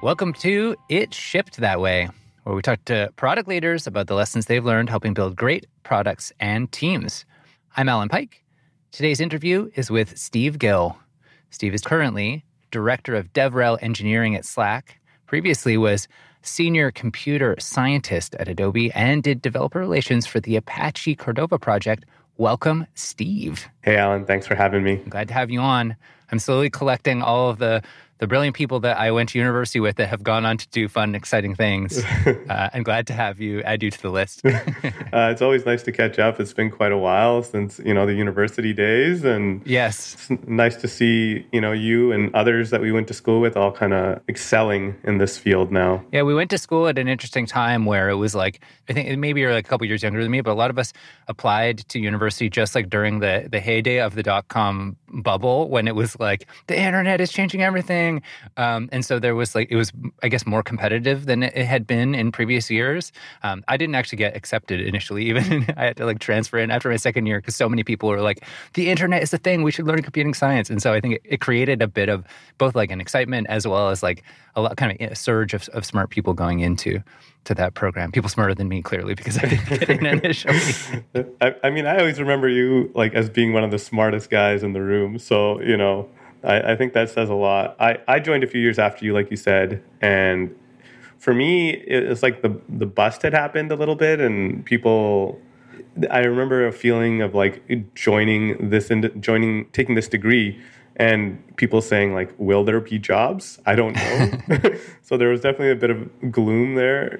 Welcome to It Shipped That Way, where we talk to product leaders about the lessons they've learned helping build great products and teams. I'm Alan Pike. Today's interview is with Steve Gill. Steve is currently Director of DevRel Engineering at Slack. Previously was Senior Computer Scientist at Adobe and did developer relations for the Apache Cordova project. Welcome, Steve. Hey, Alan. Thanks for having me. I'm glad to have you on. I'm slowly collecting all of the brilliant people that I went to university with that have gone on to do fun, exciting things. I'm glad to add you to the list. It's always nice to catch up. It's been quite a while since, the university days. And yes, it's nice to see, you and others that we went to school with all kind of excelling in this field now. Yeah, we went to school at an interesting time where it was like, I think maybe you're like a couple years younger than me, but a lot of us applied to university just like during the heyday of the dot-com bubble when it was like, the internet is changing everything. And so there was it was, I guess, more competitive than it had been in previous years. I didn't actually get accepted initially, even I had to transfer in after my second year because so many people were like, the internet is the thing, we should learn computing science. And so I think it created a bit of both an excitement as well as a lot, kind of a surge of smart people going into that program. People smarter than me, clearly, because I didn't get in initially. I always remember you as being one of the smartest guys in the room. So, I think that says a lot. I joined a few years after you, like you said, and for me, it's like the bust had happened a little bit, and people. I remember a feeling of taking this degree, and people saying will there be jobs? I don't know. So there was definitely a bit of gloom there,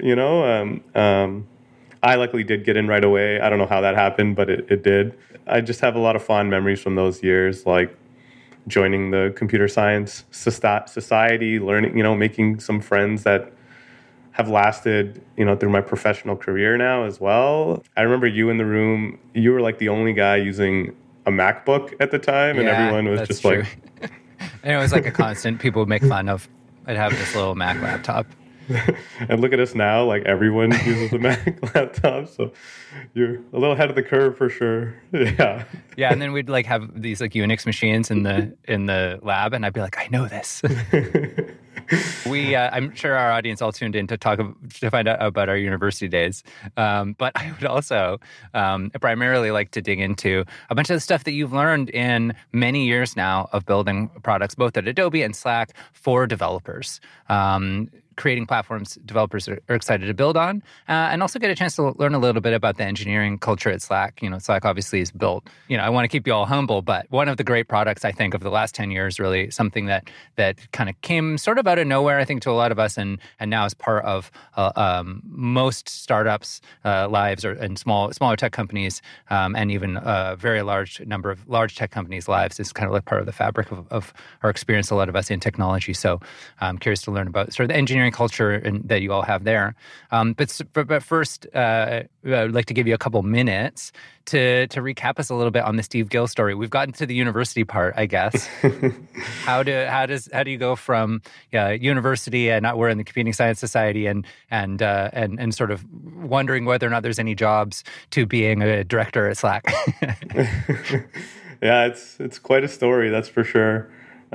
I luckily did get in right away. I don't know how that happened, but it did. I just have a lot of fond memories from those years, joining the computer science society, learning, making some friends that have lasted, through my professional career now as well. I remember you in the room, you were the only guy using a MacBook at the time, and everyone was just true. And it was a constant, people would make fun of, I'd have this little Mac laptop. And look at us now, everyone uses a Mac laptop, so you're a little ahead of the curve for sure. Yeah. Yeah, and then we'd have these Unix machines in the lab, and I'd be like, I know this. I'm sure our audience all tuned in to find out about our university days. But I would also primarily like to dig into a bunch of the stuff that you've learned in many years now of building products, both at Adobe and Slack for developers. Creating platforms developers are excited to build on, and also get a chance to learn a little bit about the engineering culture at Slack. Slack obviously is built. I want to keep you all humble, but one of the great products I think of the last 10 years, really something that kind of came sort of out of nowhere, I think, to a lot of us, and now is part of most startups' lives and smaller tech companies, and even a very large number of large tech companies' lives is kind of part of the fabric of our experience. A lot of us in technology, so I'm curious to learn about sort of the engineering culture that you all have there. But first, I'd like to give you a couple minutes to recap us a little bit on the Steve Gill story. We've gotten to the university part, I guess. How do you go from university and we're in the Computing Science Society and sort of wondering whether or not there's any jobs to being a director at Slack? Yeah, it's quite a story, that's for sure.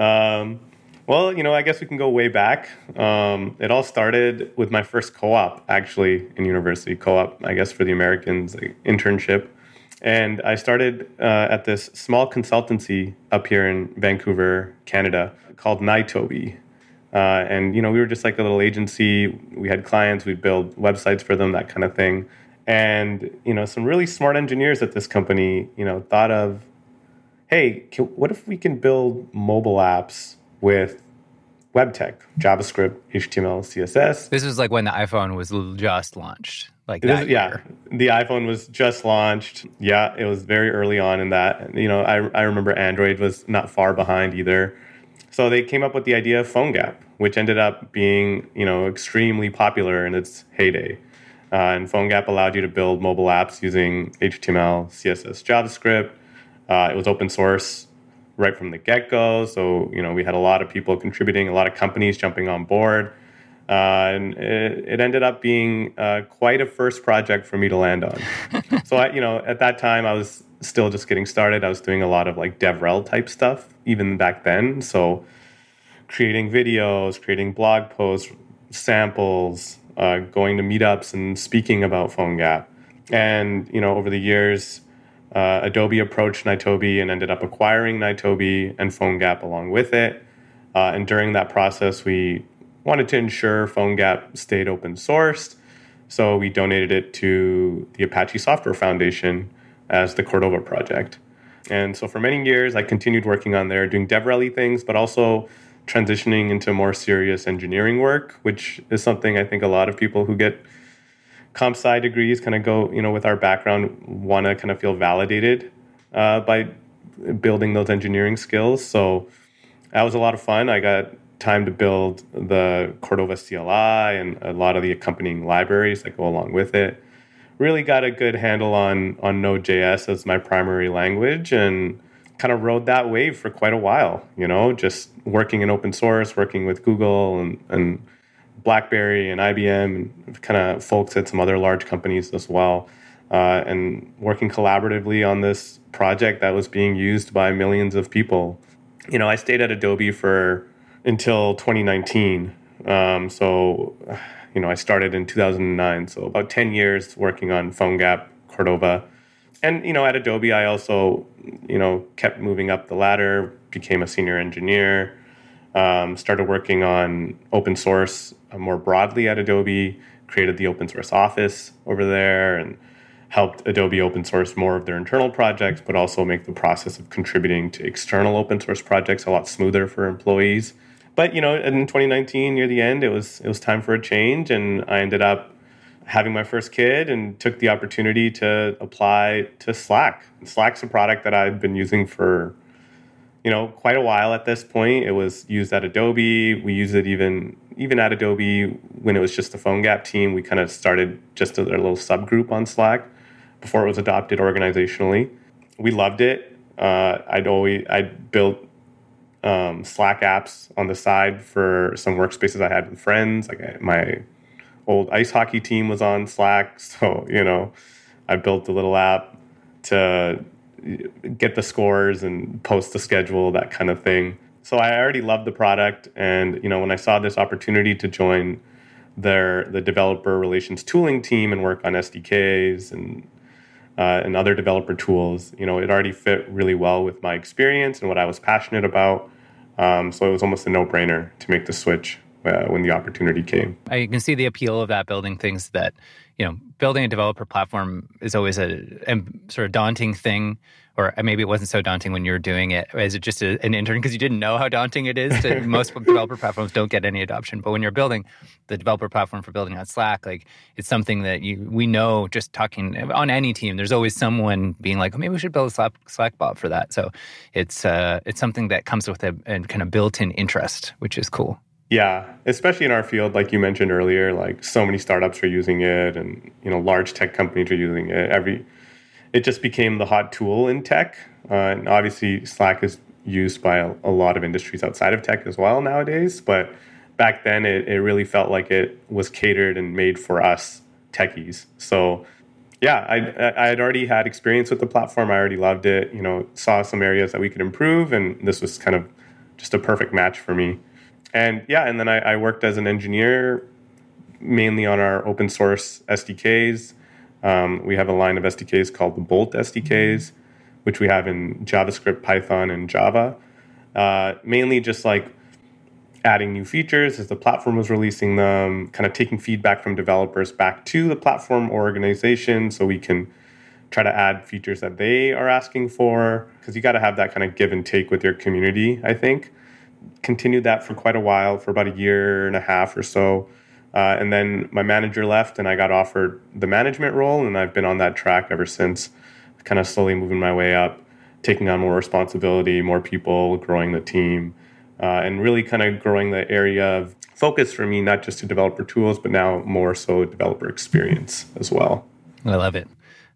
Well, I guess we can go way back. It all started with my first co-op, actually, in university. Co-op, I guess, for the Americans, internship. And I started at this small consultancy up here in Vancouver, Canada, called Nitobi. And, we were just a little agency. We had clients. We'd build websites for them, that kind of thing. And, some really smart engineers at this company, thought of, hey, what if we can build mobile apps with web tech, JavaScript, HTML, CSS. This was when the iPhone was just launched. Yeah, the iPhone was just launched. Yeah, it was very early on in that. I remember Android was not far behind either. So they came up with the idea of PhoneGap, which ended up being, extremely popular in its heyday. And PhoneGap allowed you to build mobile apps using HTML, CSS, JavaScript. It was open source right from the get-go. So, we had a lot of people contributing, a lot of companies jumping on board. And it ended up being quite a first project for me to land on. So, at that time, I was still just getting started. I was doing a lot of DevRel type stuff, even back then. So creating videos, creating blog posts, samples, going to meetups and speaking about PhoneGap. And, over the years, Adobe approached Nitobi and ended up acquiring Nitobi and PhoneGap along with it. And during that process, we wanted to ensure PhoneGap stayed open sourced. So we donated it to the Apache Software Foundation as the Cordova project. And so for many years, I continued working on there, doing DevRel things, but also transitioning into more serious engineering work, which is something I think a lot of people who get comp sci degrees kind of go, with our background, want to kind of feel validated by building those engineering skills. So that was a lot of fun. I got time to build the Cordova CLI and a lot of the accompanying libraries that go along with it. Really got a good handle on Node.js as my primary language and kind of rode that wave for quite a while, just working in open source, working with Google and BlackBerry and IBM and kind of folks at some other large companies as well, and working collaboratively on this project that was being used by millions of people. I stayed at Adobe until 2019. I started in 2009, so about 10 years working on PhoneGap, Cordova. And, at Adobe, I also, kept moving up the ladder, became a senior engineer, started working on open source more broadly at Adobe, created the open source office over there, and helped Adobe open source more of their internal projects, but also make the process of contributing to external open source projects a lot smoother for employees. But, in 2019, near the end, it was time for a change, and I ended up having my first kid and took the opportunity to apply to Slack. Slack's a product that I've been using for, quite a while at this point. It was used at Adobe. We use it even at Adobe when it was just the PhoneGap team. We kind of started just a little subgroup on Slack before it was adopted organizationally. We loved it. I built Slack apps on the side for some workspaces I had with friends. Like my old ice hockey team was on Slack. So, I built a little app to get the scores and post the schedule, that kind of thing. So I already loved the product. And, when I saw this opportunity to join the developer relations tooling team and work on SDKs and other developer tools, it already fit really well with my experience and what I was passionate about. So it was almost a no-brainer to make the switch when the opportunity came. I can see the appeal of that, building things that, building a developer platform is always a sort of daunting thing, or maybe it wasn't so daunting when you were doing it as just an intern because you didn't know how daunting it is. Most developer platforms don't get any adoption, but when you're building the developer platform for building on Slack, like it's something that we know just talking on any team, there's always someone being like, oh, maybe we should build a Slack bot for that. So it's something that comes with a kind of built-in interest, which is cool. Yeah, especially in our field, like you mentioned earlier, like so many startups are using it and, large tech companies are using it. It just became the hot tool in tech. And obviously Slack is used by a lot of industries outside of tech as well nowadays. But back then it really felt like it was catered and made for us techies. So yeah, I had already had experience with the platform. I already loved it, saw some areas that we could improve. And this was kind of just a perfect match for me. And then I worked as an engineer mainly on our open source SDKs. We have a line of SDKs called the Bolt SDKs, which we have in JavaScript, Python, and Java. Mainly just like adding new features as the platform was releasing them, kind of taking feedback from developers back to the platform organization so we can try to add features that they are asking for. Because you got to have that kind of give and take with your community, I think. Continued that for quite a while, for about a year and a half or so. And then my manager left and I got offered the management role, and I've been on that track ever since, kind of slowly moving my way up, taking on more responsibility, more people, growing the team, and really kind of growing the area of focus for me, not just to developer tools, but now more so developer experience as well. I love it.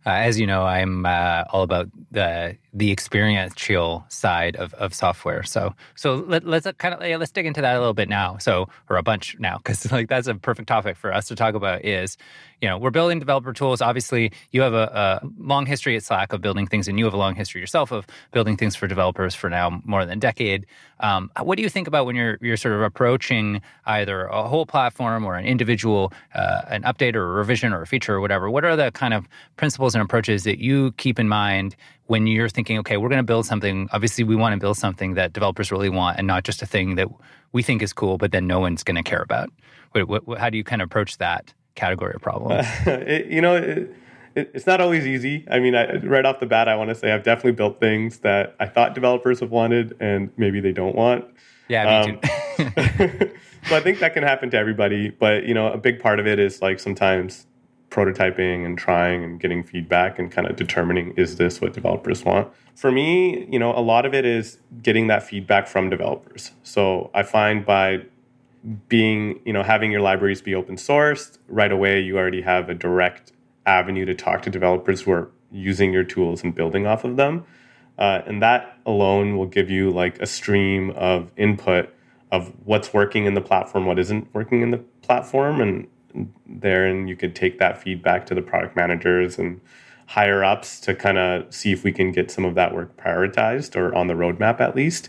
As you know, I'm all about the experiential side of software. So let's let's dig into that a little bit now. Or a bunch now, because like that's a perfect topic for us to talk about. Is we're building developer tools. Obviously, you have a long history at Slack of building things, and you have a long history yourself of building things for developers for now more than a decade. What do you think about when you're sort of approaching either a whole platform or an individual, an update or a revision or a feature or whatever? What are the kind of principles and approaches that you keep in mind when you're thinking, okay, we're going to build something? Obviously, we want to build something that developers really want and not just a thing that we think is cool, but then no one's going to care about. How do you kind of approach that category of problem? It's not always easy. I mean, right off the bat, I want to say I've definitely built things that I thought developers have wanted and maybe they don't want. Yeah, me too. So I think that can happen to everybody. But, a big part of it is like sometimes prototyping and trying and getting feedback and kind of determining, is this what developers want? For me, a lot of it is getting that feedback from developers. So I find by being, having your libraries be open sourced, right away you already have a direct avenue to talk to developers who are using your tools and building off of them. And that alone will give you like a stream of input of what's working in the platform, what isn't working in the platform. And therein you could take that feedback to the product managers and higher ups to kind of see if we can get some of that work prioritized or on the roadmap at least.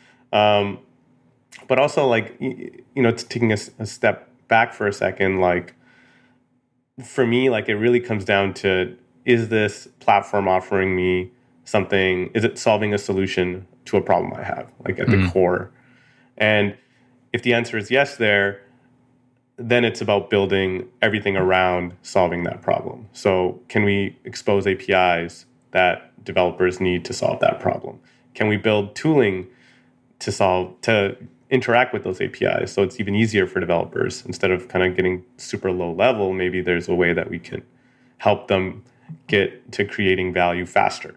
But also like, it's taking a step back for a second, like for me, like it really comes down to, is this platform offering me something? Is it solving a solution to a problem I have, like at the core? And if the answer is yes there, then it's about building everything around solving that problem. So can we expose APIs that developers need to solve that problem? Can we build tooling to interact with those APIs so it's even easier for developers? Instead of kind of getting super low level, maybe there's a way that we can help them get to creating value faster.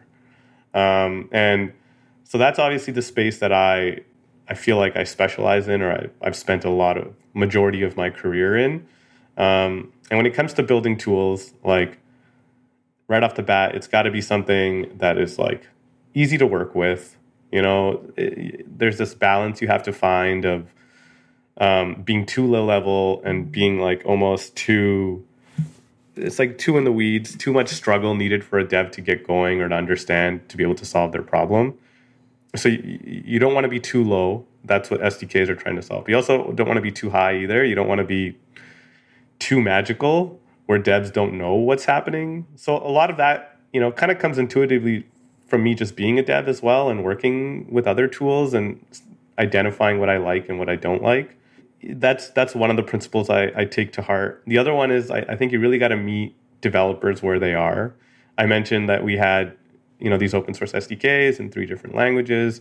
And so that's obviously the space that I feel like I specialize in, or I've spent majority of my career in. And when it comes to building tools, like right off the bat, it's got to be something that is like easy to work with. There's this balance you have to find of being too low level and being like almost it's like too in the weeds, too much struggle needed for a dev to get going or to understand, to be able to solve their problem. So you don't want to be too low. That's what SDKs are trying to solve. You also don't want to be too high either. You don't want to be too magical where devs don't know what's happening. So a lot of that, kind of comes intuitively from me just being a dev as well and working with other tools and identifying what I like and what I don't like. That's one of the principles I take to heart. The other one is I think you really got to meet developers where they are. I mentioned that we had these open source SDKs in 3 different languages.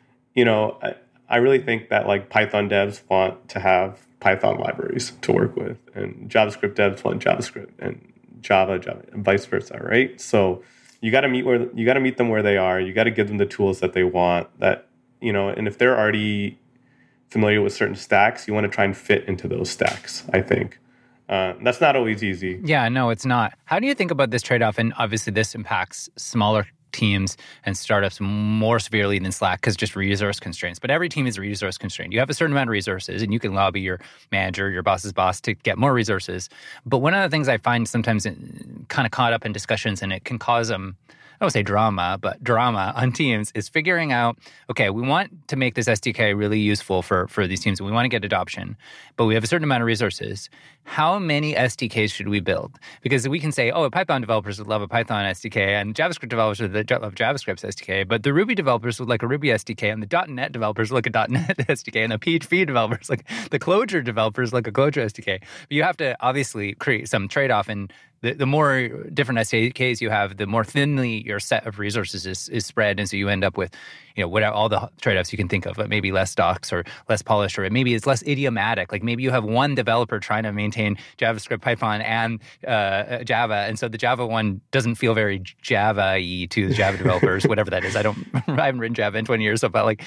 I really think that like Python devs want to have Python libraries to work with, and JavaScript devs want JavaScript, and Java, and vice versa, right? So you got to meet them where they are. You got to give them the tools that they want. And if they're already familiar with certain stacks, you want to try and fit into those stacks, I think. That's not always easy. Yeah, no, it's not. How do you think about this trade-off? And obviously this impacts smaller teams and startups more severely than Slack because just resource constraints. But every team is resource constrained. You have a certain amount of resources and you can lobby your manager, your boss's boss to get more resources. But one of the things I find sometimes kind of caught up in discussions, and it can cause I don't say drama, but drama on teams, is figuring out, okay, we want to make this SDK really useful for these teams, and we want to get adoption, but we have a certain amount of resources. How many SDKs should we build? Because we can say, Python developers would love a Python SDK, and JavaScript developers would love JavaScript SDK, but the Ruby developers would like a Ruby SDK, and the .NET developers would like a .NET SDK, and the PHP developers, like the Clojure developers, like a Clojure SDK. But you have to obviously create some trade-off, and the more different SDKs you have, the more thinly your set of resources is spread. And so you end up with, all the trade-offs you can think of, but maybe less docs or less polished, or maybe it's less idiomatic. Like maybe you have one developer trying to maintain JavaScript, Python, and Java. And so the Java one doesn't feel very Java-y to the Java developers, whatever that is. I haven't written Java in 20 years. So, but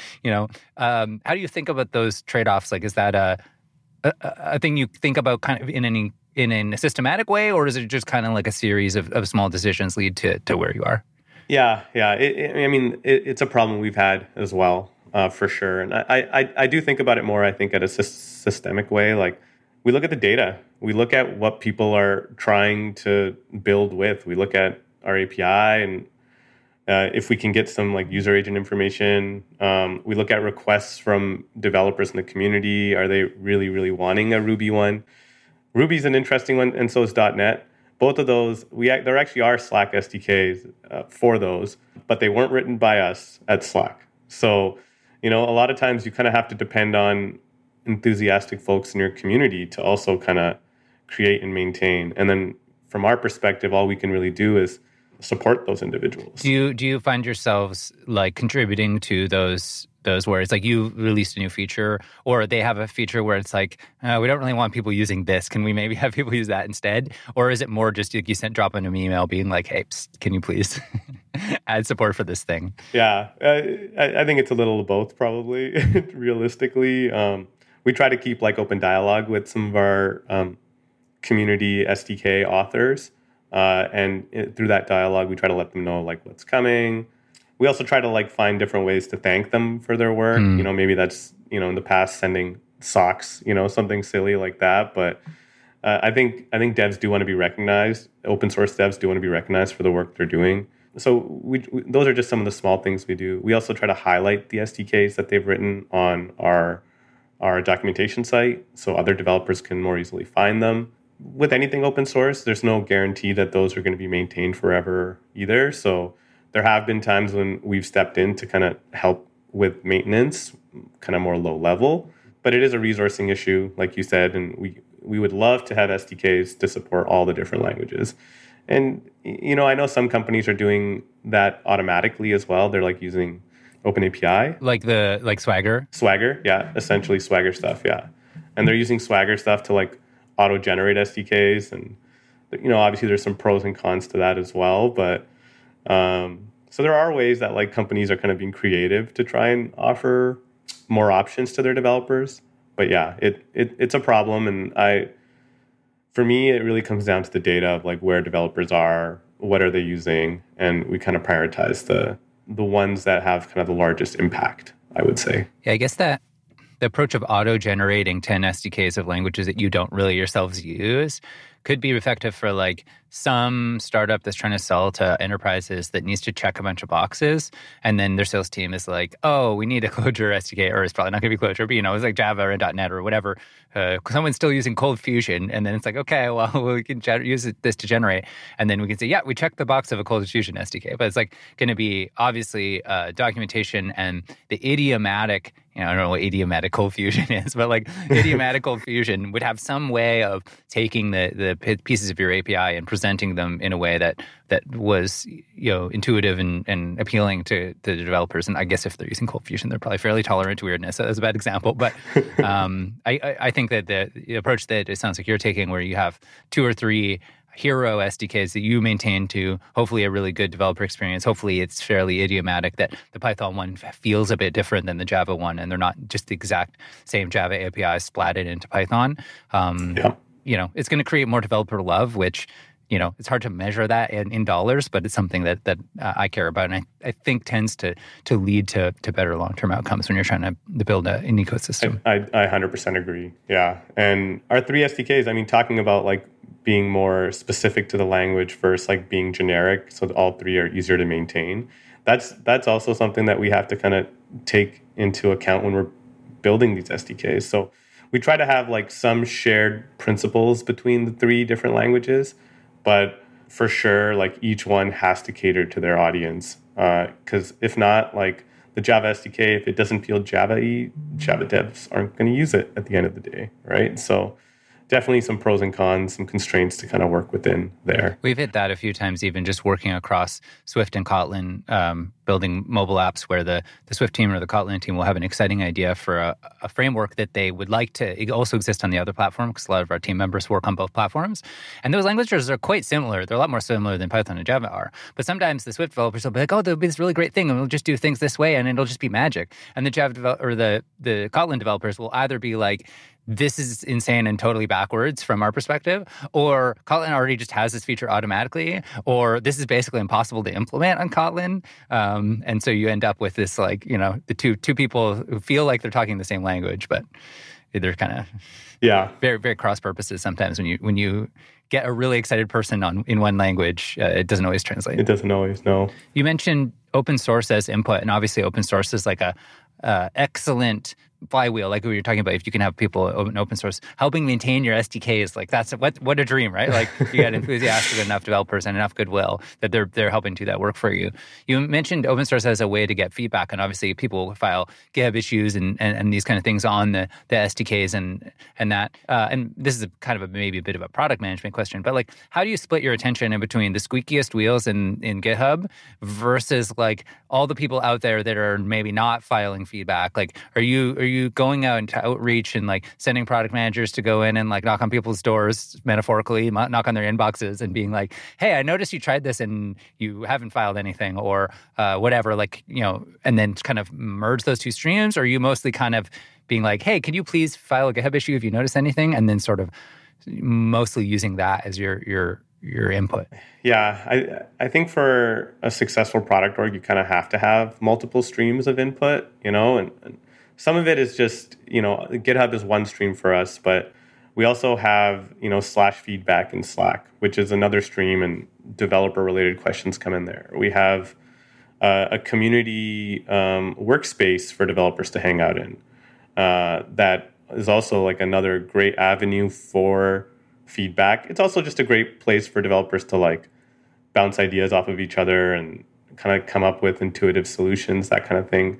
how do you think about those trade-offs? Like, is that a thing you think about kind of in any in a systematic way, or is it just kind of like a series of small decisions lead to where you are? Yeah. It's a problem we've had as well, for sure. And I do think about it more, I think, at a systemic way. Like, we look at the data. We look at what people are trying to build with. We look at our API and if we can get some like user agent information. We look at requests from developers in the community. Are they really, really wanting a Ruby one? Ruby's an interesting one, and so is .NET. Both of those, there actually are Slack SDKs for those, but they weren't written by us at Slack. So, a lot of times you kind of have to depend on enthusiastic folks in your community to also kind of create and maintain. And then from our perspective, all we can really do is support those individuals. Do you find yourselves like contributing to those where it's like you released a new feature, or they have a feature where it's like, we don't really want people using this. Can we maybe have people use that instead? Or is it more just like you drop in an email being like, hey, can you please add support for this thing? Yeah, I think it's a little of both, probably. Realistically, we try to keep like open dialogue with some of our community SDK authors. Through that dialogue, we try to let them know like what's coming. We also try to like find different ways to thank them for their work. Maybe that's, in the past sending socks, something silly like that. But I think devs do want to be recognized. Open source devs do want to be recognized for the work they're doing. So we those are just some of the small things we do. We also try to highlight the SDKs that they've written on our documentation site so other developers can more easily find them. With anything open source, there's no guarantee that those are going to be maintained forever either. So there have been times when we've stepped in to kind of help with maintenance, kind of more low level. But it is a resourcing issue, like you said, and we would love to have SDKs to support all the different languages. And, I know some companies are doing that automatically as well. They're like using OpenAPI. Like Swagger? Swagger, yeah. Essentially Swagger stuff, yeah. And they're using Swagger stuff to like auto-generate SDKs. And, obviously there's some pros and cons to that as well. But so there are ways that like companies are kind of being creative to try and offer more options to their developers. But yeah, it's a problem. And for me, it really comes down to the data of like where developers are, what are they using, and we kind of prioritize the ones that have kind of the largest impact, I would say. Yeah, I guess that the approach of auto-generating 10 SDKs of languages that you don't really yourselves use could be effective for like some startup that's trying to sell to enterprises that needs to check a bunch of boxes. And then their sales team is like, oh, we need a Clojure SDK, or it's probably not going to be Clojure, but it's like Java or .NET or whatever. Someone's still using Cold Fusion. And then it's like, okay, well, we can use this to generate. And then we can say, yeah, we checked the box of a Cold Fusion SDK. But it's like going to be obviously documentation and the idiomatic, I don't know what idiomatic Cold Fusion is, but like idiomatic Cold Fusion would have some way of taking the pieces of your API and presenting them in a way that was intuitive and appealing to the developers. And I guess if they're using Cold Fusion, they're probably fairly tolerant to weirdness. So that's a bad example, but I think that the approach that it sounds like you're taking, where you have 2 or 3 hero SDKs that you maintain to hopefully a really good developer experience. Hopefully it's fairly idiomatic, that the Python one feels a bit different than the Java one, and they're not just the exact same Java API splatted into Python. It's going to create more developer love, which, it's hard to measure that in dollars, but it's something that I care about, and I think tends to lead to better long-term outcomes when you're trying to build an ecosystem. I 100% agree. Yeah. And our 3 SDKs, talking about like being more specific to the language versus like being generic, so that all 3 are easier to maintain. That's also something that we have to kind of take into account when we're building these SDKs. So we try to have like some shared principles between the 3 different languages, but for sure, like each one has to cater to their audience. Because if not, like the Java SDK, if it doesn't feel Java-y, Java devs aren't going to use it at the end of the day, right? So definitely some pros and cons, some constraints to kind of work within there. We've hit that a few times, even just working across Swift and Kotlin, building mobile apps where the Swift team or the Kotlin team will have an exciting idea for a framework that they would like to also exist on the other platform, because a lot of our team members work on both platforms. And those languages are quite similar. They're a lot more similar than Python and Java are. But sometimes the Swift developers will be like, oh, there'll be this really great thing, and we'll just do things this way, and it'll just be magic. And the Java or the Kotlin developers will either be like, this is insane and totally backwards from our perspective, or Kotlin already just has this feature automatically, or this is basically impossible to implement on Kotlin. And so you end up with this, like, you know, the two people who feel like they're talking the same language, but they're kind of very, very cross purposes sometimes. When you get a really excited person in one language, it doesn't always translate. It doesn't always, no. You mentioned open source as input, and obviously open source is like a excellent flywheel, like we were talking about. If you can have people in open source helping maintain your SDKs, like that's what a dream, right? Like you got enthusiastic enough developers and enough goodwill that they're helping do that work for you. You mentioned open source as a way to get feedback, and obviously people file GitHub issues and these kind of things on the SDKs and that. And this is kind of maybe a bit of a product management question, but like, how do you split your attention in between the squeakiest wheels in GitHub versus like all the people out there that are maybe not filing feedback? Like, are you going out into outreach and like sending product managers to go in and like knock on people's doors, metaphorically, knock on their inboxes and being like, hey, I noticed you tried this and you haven't filed anything, or whatever, like, you know, and then kind of merge those two streams? Or are you mostly kind of being like, hey, can you please file a GitHub issue if you notice anything? And then sort of mostly using that as your input? Yeah, I think for a successful product org, you kind of have to have multiple streams of input, you know, and some of it is just, you know, GitHub is one stream for us, but we also have, you know, /feedback in Slack, which is another stream, and developer-related questions come in there. We have a community workspace for developers to hang out in. That is also like another great avenue for feedback. It's also just a great place for developers to like bounce ideas off of each other and kind of come up with intuitive solutions, that kind of thing.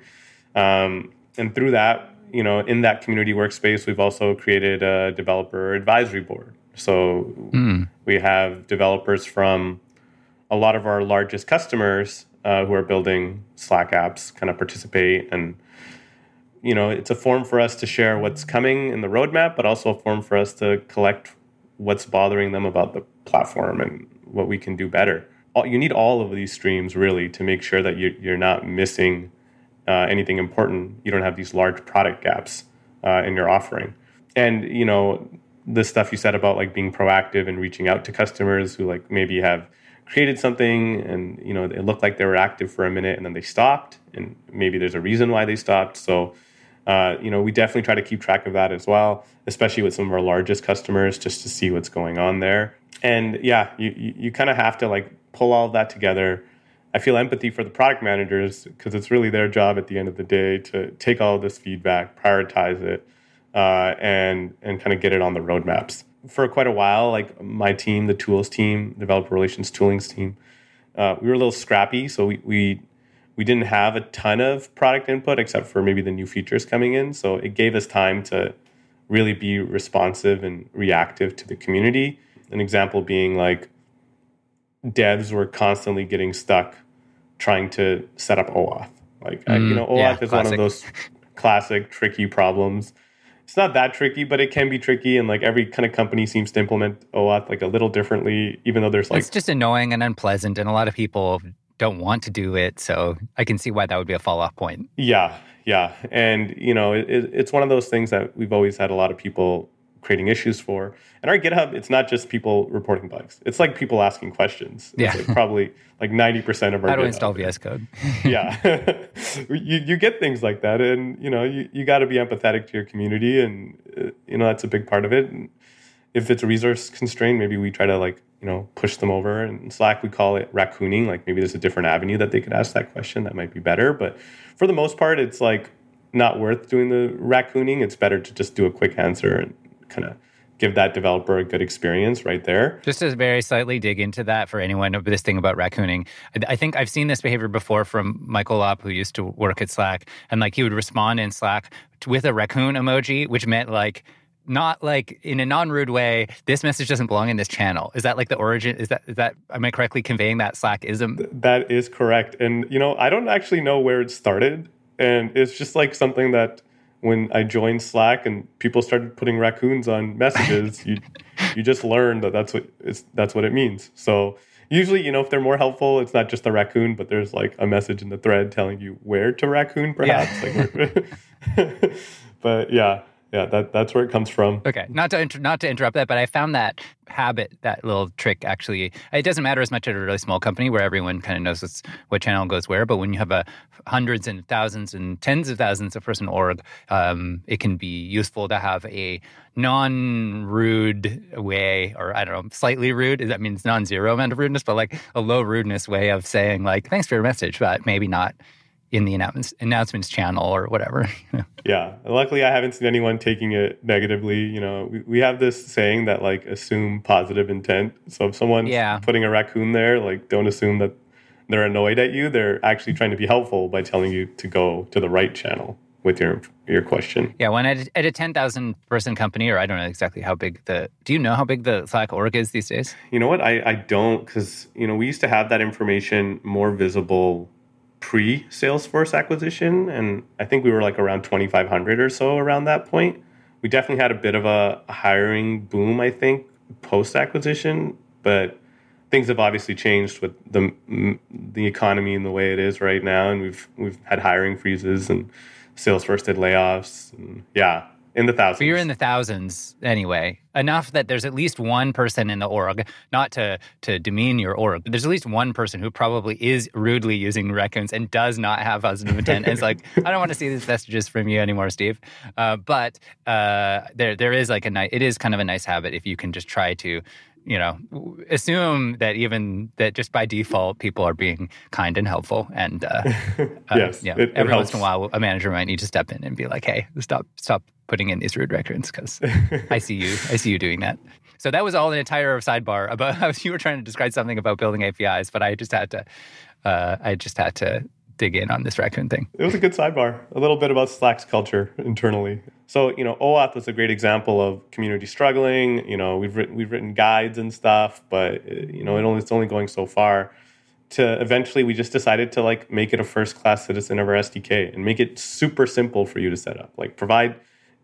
And through that, you know, in that community workspace, we've also created a developer advisory board. So we have developers from a lot of our largest customers who are building Slack apps kind of participate. And, you know, it's a forum for us to share what's coming in the roadmap, but also a forum for us to collect what's bothering them about the platform and what we can do better. You need all of these streams really to make sure that you're not missing anything important. You don't have these large product gaps in your offering. And, you know, the stuff you said about like being proactive and reaching out to customers who like maybe have created something and, you know, it looked like they were active for a minute and then they stopped, and maybe there's a reason why they stopped. So, you know, we definitely try to keep track of that as well, especially with some of our largest customers, just to see what's going on there. And yeah, you kind of have to like pull all of that together. I feel empathy for the product managers because it's really their job at the end of the day to take all of this feedback, prioritize it, and kind of get it on the roadmaps. For quite a while, like my team, the tools team, developer relations toolings team, we were a little scrappy, so we didn't have a ton of product input except for maybe the new features coming in. So it gave us time to really be responsive and reactive to the community. An example being like devs were constantly getting stuck trying to set up OAuth. Like, you know, OAuth is classic. One of those classic tricky problems. It's not that tricky, but it can be tricky. And like every kind of company seems to implement OAuth like a little differently, even though there's like... It's just annoying and unpleasant, and a lot of people don't want to do it. So I can see why that would be a fall-off point. Yeah. And, you know, it's one of those things that we've always had a lot of people creating issues for. And our GitHub, it's not just people reporting bugs. It's like people asking questions. Yeah. It's like probably like 90% of our How to GitHub. install VS Code. Yeah. you get things like that. And, you know, you got to be empathetic to your community. And, you know, that's a big part of it. And if it's a resource constraint, maybe we try to like, you know, push them over. And in Slack, we call it raccooning. Like maybe there's a different avenue that they could ask that question that might be better. But for the most part, it's like not worth doing the raccooning. It's better to just do a quick answer and kind of give that developer a good experience right there. Just to very slightly dig into that for anyone, this thing about raccooning. I think I've seen this behavior before from Michael Lopp, who used to work at Slack. And like he would respond in Slack with a raccoon emoji, which meant like, not like in a non-rude way, this message doesn't belong in this channel. Is that like the origin? Is that am I correctly conveying that Slackism? That is correct. And, you know, I don't actually know where it started. And it's just like something that when I joined Slack and people started putting raccoons on messages, you just learn that that's what it means. So usually, you know, if they're more helpful, it's not just a raccoon, but there's like a message in the thread telling you where to raccoon, perhaps. Yeah. But yeah. Yeah, that's where it comes from. Okay, not to interrupt that, but I found that habit, that little trick, actually, it doesn't matter as much at a really small company where everyone kind of knows what channel goes where. But when you have a hundreds and thousands and tens of thousands of person org, it can be useful to have a non-rude way, or I don't know, slightly rude. That means non-zero amount of rudeness, but like a low rudeness way of saying like, thanks for your message, but maybe not in the announcements channel or whatever. Yeah. Luckily, I haven't seen anyone taking it negatively. You know, we have this saying that like assume positive intent. So if someone's putting a raccoon there, like don't assume that they're annoyed at you. They're actually trying to be helpful by telling you to go to the right channel with your question. Yeah. When at a 10,000 person company, or I don't know exactly how big do you know how big the Slack org is these days? You know what? I don't, because, you know, we used to have that information more visible pre-Salesforce acquisition, and I think we were like around 2,500 or so around that point. We definitely had a bit of a hiring boom, I think, post-acquisition, but things have obviously changed with the economy and the way it is right now, and we've had hiring freezes, and Salesforce did layoffs, and in the thousands. But you're in the thousands anyway. Enough that there's at least one person in the org, not to demean your org, but there's at least one person who probably is rudely using raccoons and does not have positive intent. And it's like, I don't want to see these messages from you anymore, Steve. But there is like it is kind of a nice habit if you can just try to, you know, assume that even that just by default people are being kind and helpful, and yes, every once in a while a manager might need to step in and be like, hey, stop putting in these rude raccoons, because I see you doing that. So that was all an entire sidebar about how you were trying to describe something about building APIs, but I just had to dig in on this raccoon thing. It was a good sidebar. A little bit about Slack's culture internally. So, you know, OAuth was a great example of community struggling. You know, we've written guides and stuff, but, you know, it's only going so far. To eventually, we just decided to like make it a first-class citizen of our SDK and make it super simple for you to set up. Like provide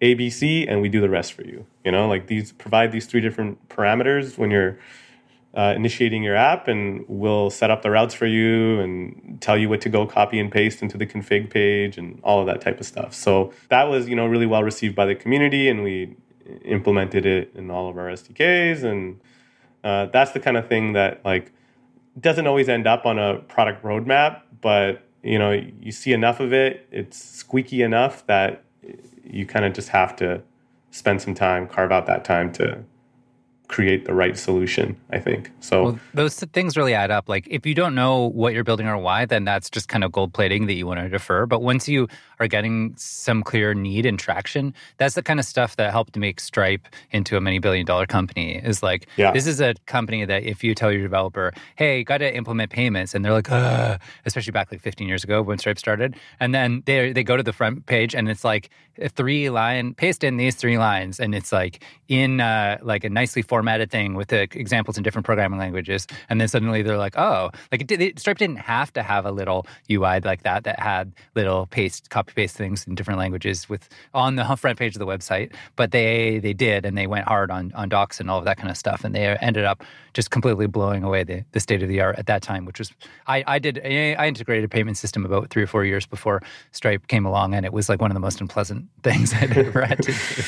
ABC and we do the rest for you. You know, like provide these 3 different parameters when you're initiating your app, and we'll set up the routes for you and tell you what to go copy and paste into the config page and all of that type of stuff. So that was, you know, really well received by the community, and we implemented it in all of our SDKs. And that's the kind of thing that like doesn't always end up on a product roadmap, but, you know, you see enough of it, it's squeaky enough that you kind of just have to spend some time, carve out that time to create the right solution, I think. So well, those things really add up. Like if you don't know what you're building or why, then that's just kind of gold plating that you want to defer. But once you are getting some clear need and traction, that's the kind of stuff that helped make Stripe into a multi-billion-dollar company. Is like, this is a company that if you tell your developer, hey, got to implement payments, and they're like, especially back like 15 years ago when Stripe started, and then they go to the front page and it's like a 3-line, paste in these 3 lines, and it's like in like a nicely formatted thing with the examples in different programming languages, and then suddenly they're like, oh, like Stripe didn't have to have a little UI like that had little copy paste things in different languages on the front page of the website, but they did, and they went hard on docs and all of that kind of stuff, and they ended up just completely blowing away the state of the art at that time, which was I integrated a payment system about 3 or 4 years before Stripe came along, and it was like one of the most unpleasant things I'd ever had to do.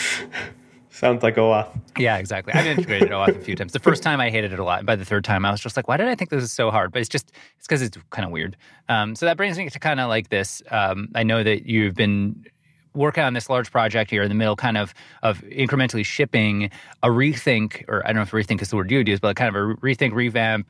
Sounds like OAuth. Yeah, exactly. I've integrated OAuth a few times. The first time I hated it a lot. And by the third time, I was just like, why did I think this is so hard? But it's because it's kind of weird. So that brings me to kind of like this. I know that you've been working on this large project here in the middle kind of incrementally shipping a rethink, or I don't know if rethink is the word you would use, but kind of a rethink, revamp,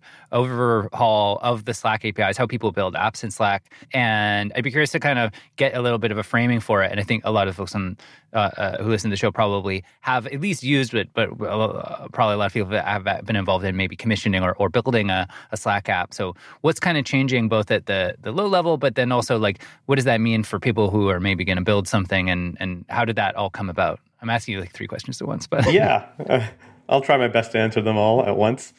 overhaul of the Slack APIs, how people build apps in Slack. And I'd be curious to kind of get a little bit of a framing for it. And I think a lot of folks who listen to the show probably have at least used it, but probably a lot of people have been involved in maybe commissioning or building a Slack app. So what's kind of changing both at the low level, but then also like, what does that mean for people who are maybe going to build something, and how did that all come about? I'm asking you like 3 questions at once, but yeah, I'll try my best to answer them all at once.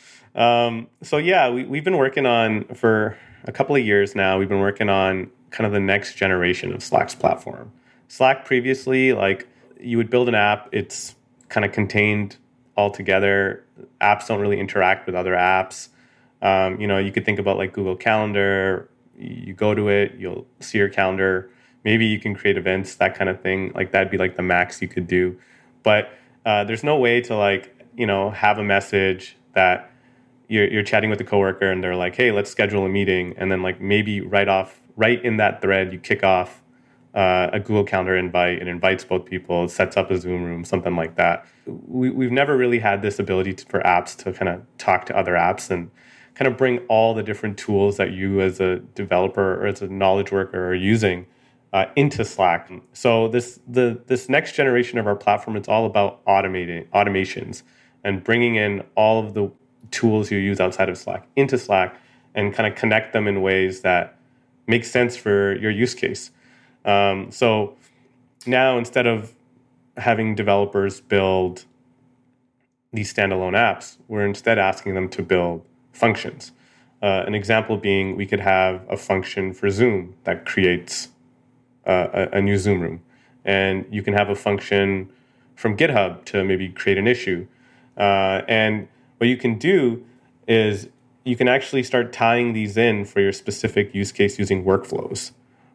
So yeah, we've been working on for a couple of years now. We've been working on kind of the next generation of Slack's platform. Slack previously, like you would build an app, it's kind of contained all together. Apps don't really interact with other apps. You know, you could think about like Google Calendar. You go to it, you'll see your calendar Maybe you can create events, that kind of thing. Like that'd be like the max you could do. But there's no way to like, have a message that you're chatting with a coworker and they're like, hey, let's schedule a meeting. And then like maybe right in that thread, you kick off a Google Calendar invite. It invites both people, it sets up a Zoom room, something like that. We've never really had this ability for apps to kind of talk to other apps and kind of bring all the different tools that you as a developer or as a knowledge worker are using into Slack. So this next generation of our platform, it's all about automations and bringing in all of the tools you use outside of Slack into Slack and kind of connect them in ways that make sense for your use case. So now instead of having developers build these standalone apps, we're instead asking them to build functions. An example being we could have a function for Zoom that creates a new Zoom room. And you can have a function from GitHub to maybe create an issue. And what you can do is you can actually start tying these in for your specific use case using workflows.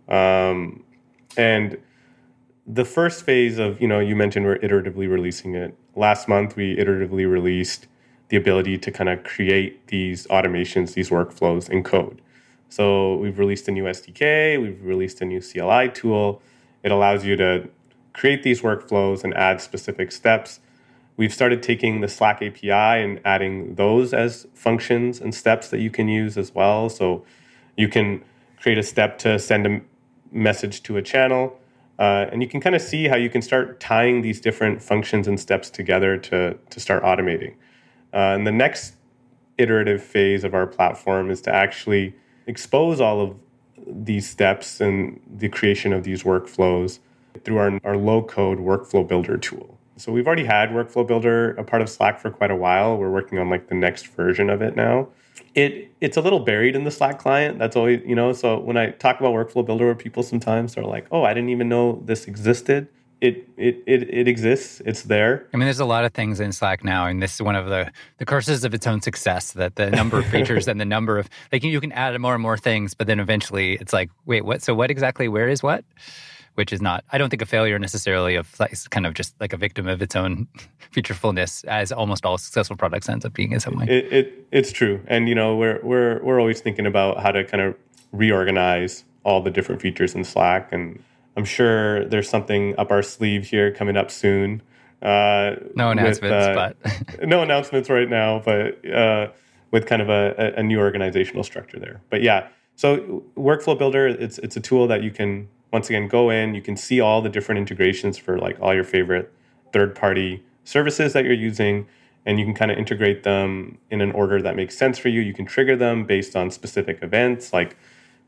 And the first phase of, you mentioned we're iteratively releasing it. Last month, we iteratively released the ability to kind of create these automations, these workflows in code. So we've released a new SDK, we've released a new CLI tool. It allows you to create these workflows and add specific steps. We've started taking the Slack API and adding those as functions and steps that you can use as well. So you can create a step to send a message to a channel, and you can kind of see how you can start tying these different functions and steps together to start automating. And the next iterative phase of our platform is to actually expose all of these steps and the creation of these workflows through our low-code workflow builder tool. So we've already had Workflow Builder a part of Slack for quite a while. We're working on like the next version of it now. It's a little buried in the Slack client. That's always, so when I talk about Workflow Builder with people sometimes, they're like, oh, I didn't even know this existed. It exists. It's there. I mean, there's a lot of things in Slack now, and this is one of the curses of its own success, that the number of features and the number of, like, you can add more and more things, but then eventually it's like, wait, what? So what exactly, where is what? Which is not, I don't think, a failure necessarily of, like, it's kind of just like a victim of its own featurefulness, as almost all successful products ends up being in some way. It's true. And, we're always thinking about how to kind of reorganize all the different features in Slack. And I'm sure there's something up our sleeve here coming up soon. No announcements, but no announcements right now, but with kind of a new organizational structure there. But yeah, so Workflow Builder, it's a tool that you can, once again, go in, you can see all the different integrations for like all your favorite third-party services that you're using, and you can kind of integrate them in an order that makes sense for you. You can trigger them based on specific events, like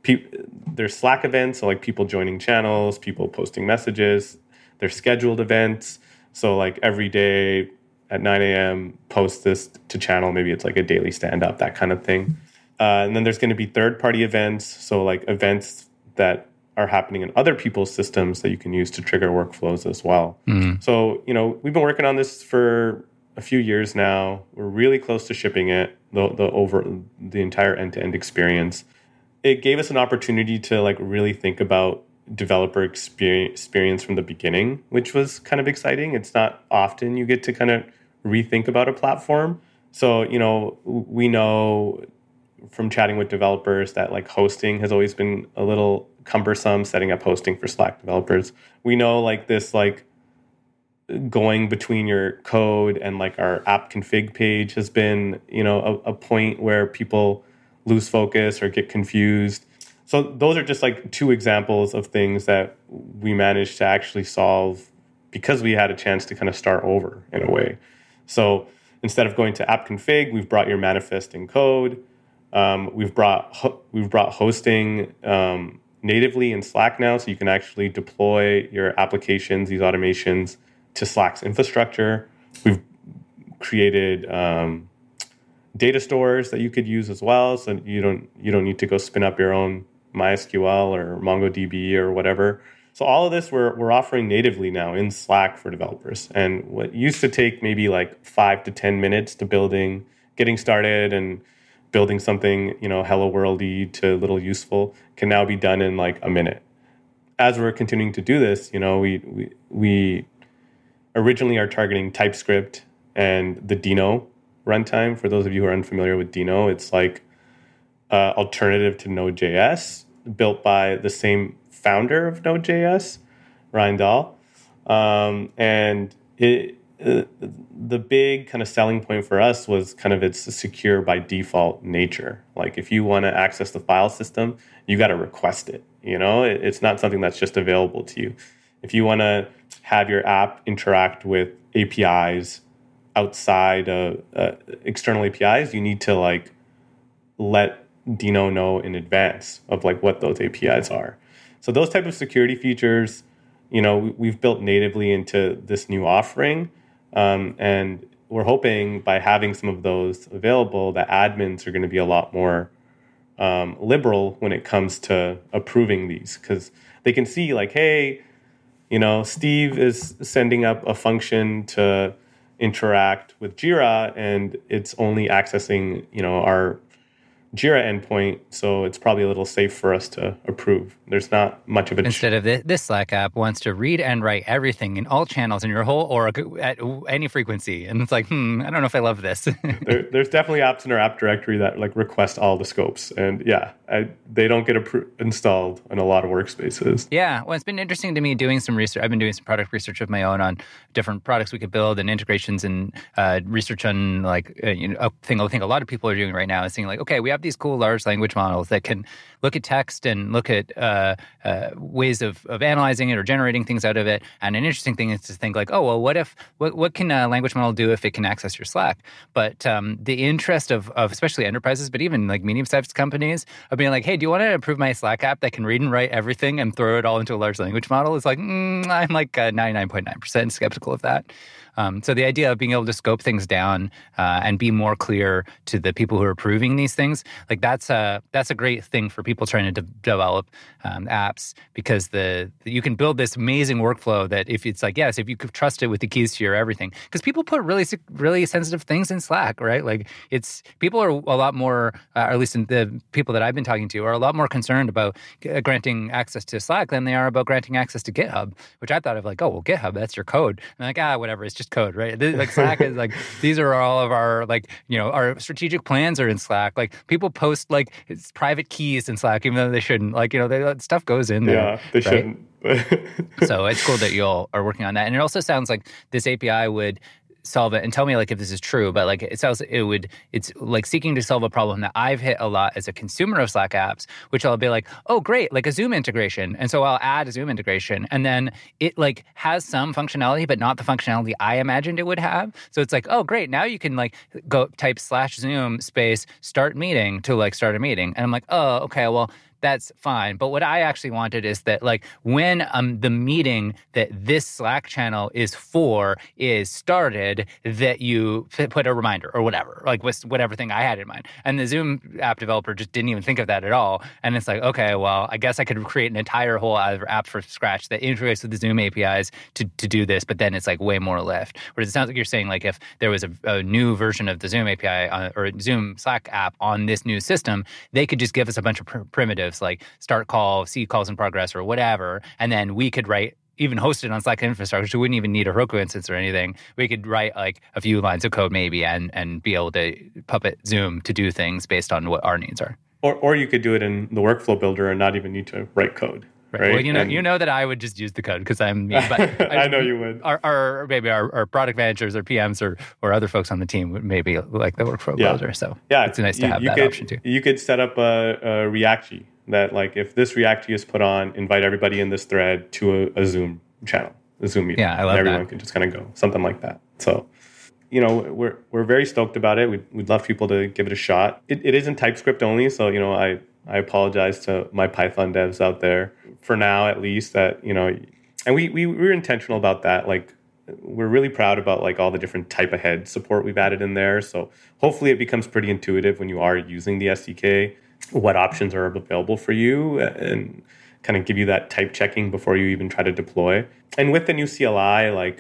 there's Slack events, so like people joining channels, people posting messages. There's scheduled events, so like every day at 9 a.m., post this to channel. Maybe it's like a daily stand-up, that kind of thing. And then there's going to be third-party events, so like events that are happening in other people's systems that you can use to trigger workflows as well. Mm. So, we've been working on this for a few years now. We're really close to shipping it, the entire end-to-end experience. It gave us an opportunity to like really think about developer experience from the beginning, which was kind of exciting. It's not often you get to kind of rethink about a platform. So, we know from chatting with developers that like hosting has always been a little cumbersome, setting up hosting for Slack developers. We know like this, like going between your code and like our app config page has been, a point where people lose focus or get confused. So those are just like two examples of things that we managed to actually solve because we had a chance to kind of start over in a way. So instead of going to app config, we've brought your manifest in code. We've brought hosting natively in Slack now, so you can actually deploy your applications, these automations, to Slack's infrastructure. We've created data stores that you could use as well, so you don't need to go spin up your own MySQL or MongoDB or whatever. So all of this we're offering natively now in Slack for developers. And what used to take maybe like 5 to 10 minutes to getting started and building something, hello world-y to little useful, can now be done in like a minute. as we're continuing to do this, we originally are targeting TypeScript and the Deno runtime. For those of you who are unfamiliar with Deno, it's like alternative to Node.js, built by the same founder of Node.js, Ryan Dahl. And the big kind of selling point for us was kind of its secure by default nature. Like if you want to access the file system, you got to request it. It's not something that's just available to you. If you want to have your app interact with APIs outside of external APIs, you need to like let Deno know in advance of like what those APIs are. So those type of security features, we've built natively into this new offering. And we're hoping by having some of those available that admins are going to be a lot more liberal when it comes to approving these, because they can see like, hey, Steve is sending up a function to interact with Jira and it's only accessing, our Jira endpoint, so it's probably a little safe for us to approve. There's not much of a... Instead of this Slack app wants to read and write everything in all channels in your whole org at any frequency. And it's like, I don't know if I love this. There's definitely apps in our app directory that like request all the scopes. And they don't get installed in a lot of workspaces. Yeah, well, it's been interesting to me doing some research. I've been doing some product research of my own on different products we could build and integrations and research on like, a thing I think a lot of people are doing right now is saying like, okay, we have these cool large language models that can look at text and look at ways of analyzing it or generating things out of it. And an interesting thing is to think like, oh, well, what can a language model do if it can access your Slack? But the interest of especially enterprises, but even like medium-sized companies, of being like, hey, do you want to improve my Slack app that can read and write everything and throw it all into a large language model? It's like, I'm like 99.9% skeptical of that. So the idea of being able to scope things down and be more clear to the people who are approving these things, like that's a great thing for people trying to develop apps, because you can build this amazing workflow that if it's like, yes, if you could trust it with the keys to your everything, because people put really sensitive things in Slack, right? Like people are a lot more, or at least in the people that I've been talking to, are a lot more concerned about granting access to Slack than they are about granting access to GitHub, which I thought of like, oh, well, GitHub, that's your code. And like, whatever, it's just code, right? Like Slack is like, these are all of our like, our strategic plans are in Slack. Like people post like it's private keys in Slack, even though they shouldn't. Like, stuff goes in there. Yeah, they shouldn't. So it's cool that you all are working on that. And it also sounds like this API would solve it, and tell me like if this is true, but like it's like seeking to solve a problem that I've hit a lot as a consumer of Slack apps, which I'll be like, oh great, like a Zoom integration. And so I'll add a Zoom integration, and then it like has some functionality, but not the functionality I imagined it would have. So it's like, oh great, now you can like go type /Zoom space start meeting to like start a meeting. And I'm like, oh, okay, well, that's fine. But what I actually wanted is that like when the meeting that this Slack channel is for is started, that you put a reminder or whatever, like whatever thing I had in mind. And the Zoom app developer just didn't even think of that at all. And it's like, okay, well, I guess I could create an entire whole other app from scratch that integrates with the Zoom APIs to do this, but then it's like way more lift. Whereas it sounds like you're saying like if there was a new version of the Zoom API or Zoom Slack app on this new system, they could just give us a bunch of primitives like start call, see calls in progress or whatever, and then we could write, even host it on Slack infrastructure, so we wouldn't even need a Heroku instance or anything. We could write like a few lines of code maybe and be able to puppet Zoom to do things based on what our needs are. Or you could do it in the workflow builder and not even need to write code. Right. Well, you know that I would just use the code because I'm me. But I know you would. Maybe our product managers or PMs or other folks on the team would maybe like the workflow builder. So it's nice to have that option too. You could set up a React that like if this React is put on, invite everybody in this thread to a Zoom channel, a Zoom meeting. Yeah, I love that. Everyone can just kind of go, something like that. So, we're very stoked about it. We'd love people to give it a shot. It is in TypeScript only, so I apologize to my Python devs out there for now, at least that and we were intentional about that. Like we're really proud about like all the different type ahead support we've added in there. So hopefully it becomes pretty intuitive when you are using the SDK, what options are available for you, and kind of give you that type checking before you even try to deploy. And with the new CLI, like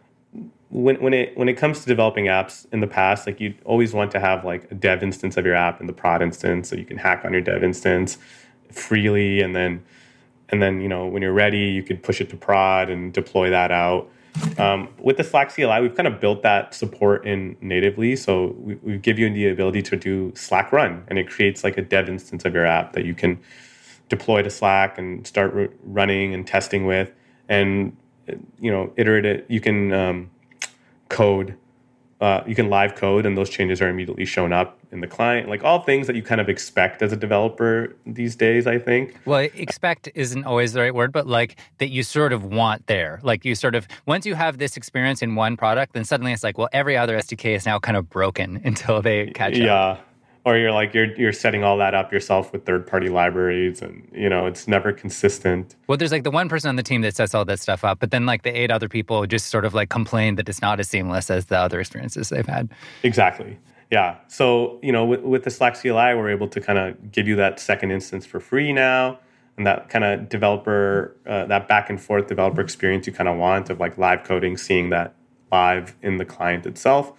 when it comes to developing apps in the past, like you'd always want to have like a dev instance of your app and the prod instance, so you can hack on your dev instance freely, and then And then, when you're ready, you could push it to prod and deploy that out. With the Slack CLI, we've kind of built that support in natively. So we give you the ability to do Slack run, and it creates like a dev instance of your app that you can deploy to Slack and start running and testing with. And, iterate it. You can code. You can live code, and those changes are immediately shown up in the client. Like all things that you kind of expect as a developer these days, I think. Well, expect isn't always the right word, but like that you sort of want there. Like you sort of, once you have this experience in one product, then suddenly it's like, well, every other SDK is now kind of broken until they catch up. Yeah. Or you're setting all that up yourself with third-party libraries, and it's never consistent. Well, there's like the one person on the team that sets all that stuff up, but then like the 8 other people just sort of like complain that it's not as seamless as the other experiences they've had. Exactly. Yeah. So with the Slack CLI, we're able to kind of give you that second instance for free now, and that kind of that back and forth developer experience you kind of want of like live coding, seeing that live in the client itself.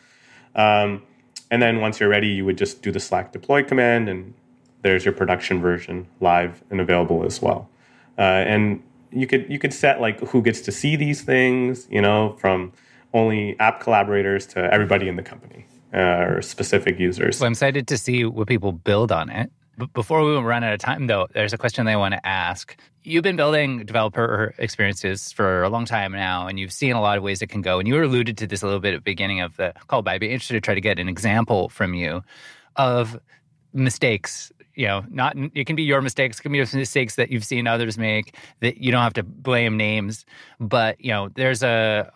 And then once you're ready, you would just do the Slack deploy command, and there's your production version live and available as well. And you could set like who gets to see these things, from only app collaborators to everybody in the company or specific users. Well, I'm excited to see what people build on it. But before we run out of time, though, there's a question that I want to ask. You've been building developer experiences for a long time now, and you've seen a lot of ways it can go. And you alluded to this a little bit at the beginning of the call, but I'd be interested to try to get an example from you of mistakes. Not it can be your mistakes, it can be mistakes that you've seen others make that you don't have to blame names. But there's a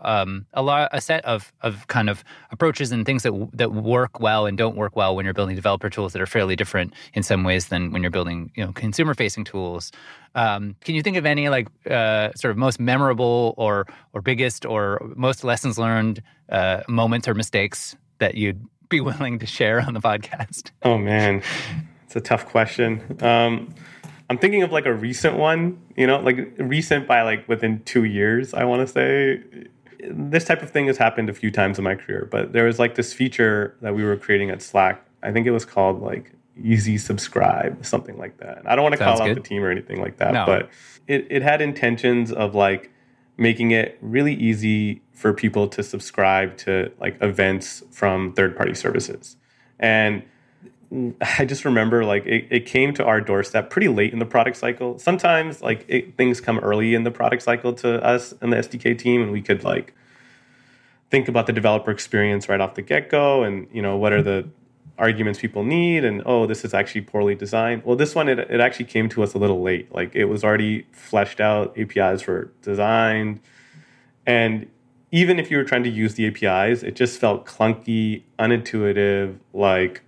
set of kind of approaches and things that work well and don't work well when you're building developer tools that are fairly different in some ways than when you're building consumer facing tools. Can you think of any like sort of most memorable or biggest or most lessons learned moments or mistakes that you'd be willing to share on the podcast? Oh man. It's a tough question. I'm thinking of like a recent one, like recent by like within 2 years, I want to say. This type of thing has happened a few times in my career, but there was like this feature that we were creating at Slack. I think it was called like Easy Subscribe, something like that. I don't want to call out the team or anything like that, but it had intentions of like making it really easy for people to subscribe to like events from third-party services. And I just remember like it came to our doorstep pretty late in the product cycle. Sometimes like things come early in the product cycle to us and the SDK team, and we could like think about the developer experience right off the get-go, and what are the arguments people need, and this is actually poorly designed. Well, this one it actually came to us a little late. Like it was already fleshed out, APIs were designed, and even if you were trying to use the APIs, it just felt clunky, unintuitive, like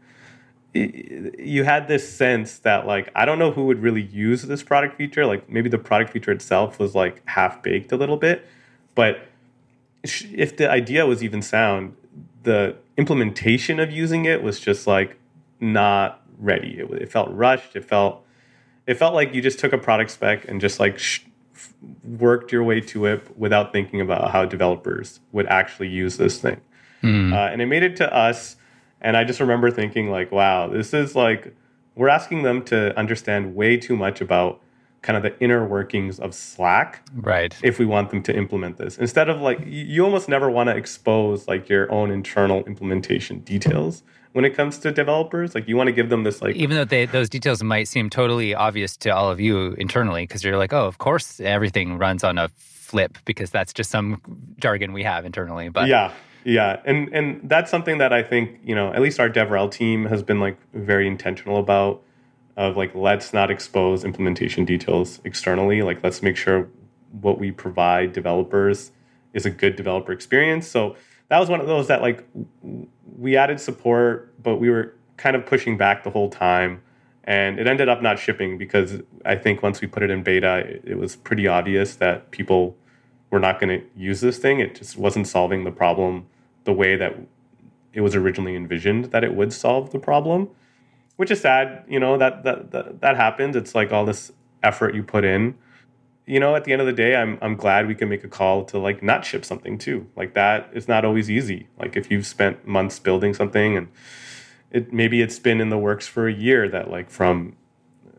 you had this sense that like I don't know who would really use this product feature. Like maybe the product feature itself was like half baked a little bit, but if the idea was even sound, the implementation of using it was just like not ready. It felt rushed. It felt like you just took a product spec and just like worked your way to it without thinking about how developers would actually use this thing. And it made it to us. And I just remember thinking like, wow, this is like, we're asking them to understand way too much about kind of the inner workings of Slack. Right. If we want them to implement this. Instead of like, you almost never want to expose like your own internal implementation details when it comes to developers. Like you want to give them this like... Even though those details might seem totally obvious to all of you internally, because you're like, oh, of course everything runs on a flip because that's just some jargon we have internally. But Yeah, and that's something that I think, at least our DevRel team has been like very intentional about, of like, let's not expose implementation details externally. Like, let's make sure what we provide developers is a good developer experience. So that was one of those that like we added support, but we were kind of pushing back the whole time. And it ended up not shipping because I think once we put it in beta, it was pretty obvious that people were not going to use this thing. It just wasn't solving the problem the way that it was originally envisioned that it would solve the problem, which is sad. That happens. It's like all this effort you put in. At the end of the day, I'm glad we can make a call to like not ship something too. Like that is not always easy. Like if you've spent months building something and maybe it's been in the works for a year, that like from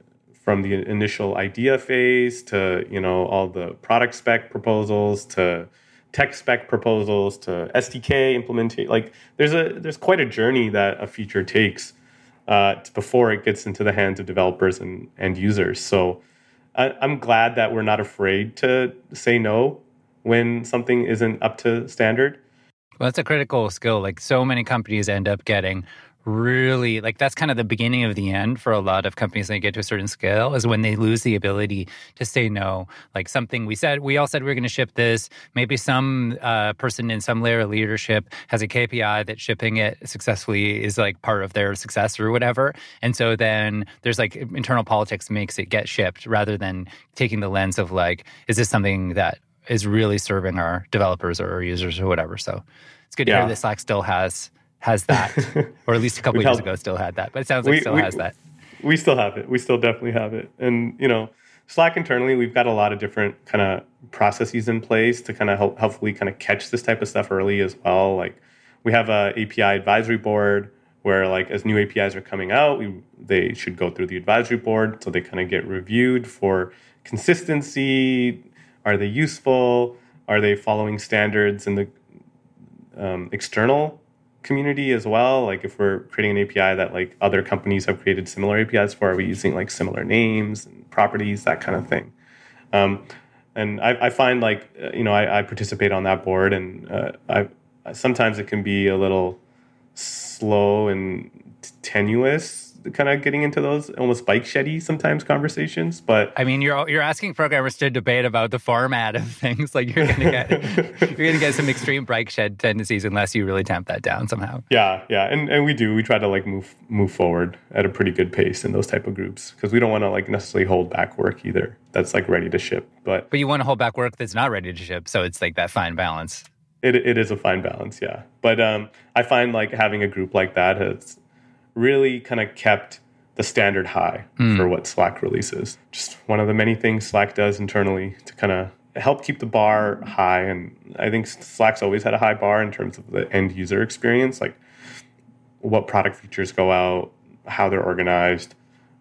from the initial idea phase to, all the product spec proposals to tech spec proposals to SDK implementation. Like there's quite a journey that a feature takes before it gets into the hands of developers and end users. So I'm glad that we're not afraid to say no when something isn't up to standard. Well, that's a critical skill. Like so many companies end up getting really, like that's kind of the beginning of the end for a lot of companies when they get to a certain scale, is when they lose the ability to say no. Like something we all said we were going to ship this. Maybe some person in some layer of leadership has a KPI that shipping it successfully is like part of their success or whatever. And so then there's like internal politics makes it get shipped rather than taking the lens of like, is this something that is really serving our developers or our users or whatever. So it's good to hear that Slack still has that, or at least a couple of years ago still had that. But it sounds like it still has that. We still have it. We still definitely have it. And, Slack internally, we've got a lot of different kind of processes in place to kind of helpfully kind of catch this type of stuff early as well. Like we have a API advisory board where like as new APIs are coming out, they should go through the advisory board so they kind of get reviewed for consistency. Are they useful? Are they following standards in the external community as well? Like if we're creating an API that like other companies have created similar APIs for, are we using like similar names and properties, that kind of thing? And I find like, I participate on that board, and sometimes it can be a little slow and tenuous, kind of getting into those almost bike sheddy sometimes conversations. But I mean, you're asking programmers to debate about the format of things. Like you're gonna get some extreme bike shed tendencies unless you really tamp that down somehow. Yeah, and we try to like move forward at a pretty good pace in those type of groups, because we don't want to like necessarily hold back work either that's like ready to ship. But you want to hold back work that's not ready to ship. So it's like that fine balance. It is a fine balance, yeah. But I find like having a group like that has really kind of kept the standard high for what Slack releases. Just one of the many things Slack does internally to kind of help keep the bar high. And I think Slack's always had a high bar in terms of the end user experience, like what product features go out, how they're organized.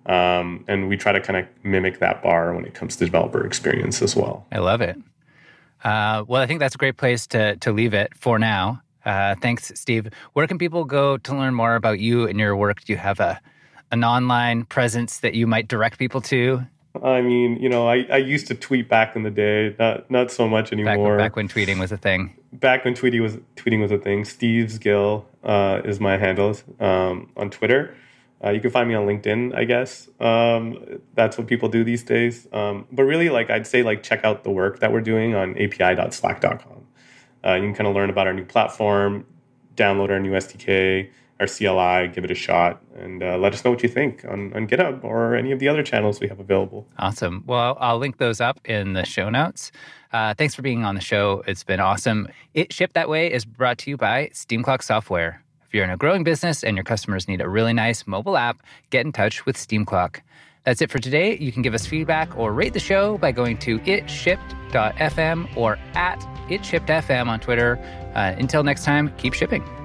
And we try to kind of mimic that bar when it comes to developer experience as well. I love it. Well, I think that's a great place to leave it for now. Thanks, Steve. Where can people go to learn more about you and your work? Do you have an online presence that you might direct people to? I mean, I used to tweet back in the day, not so much anymore. Back when tweeting was a thing. Back when tweeting was a thing. Steve's Gill is my handle on Twitter. You can find me on LinkedIn, I guess. That's what people do these days. But really, I'd say check out the work that we're doing on api.slack.com. You can kind of learn about our new platform, download our new SDK, our CLI, give it a shot, and let us know what you think on GitHub or any of the other channels we have available. Awesome. Well, I'll link those up in the show notes. Thanks for being on the show. It's been awesome. It Shipped That Way is brought to you by Steamclock Software. If you're in a growing business and your customers need a really nice mobile app, get in touch with Steamclock. That's it for today. You can give us feedback or rate the show by going to itshipped.fm or at itshippedfm on Twitter. Until next time, keep shipping.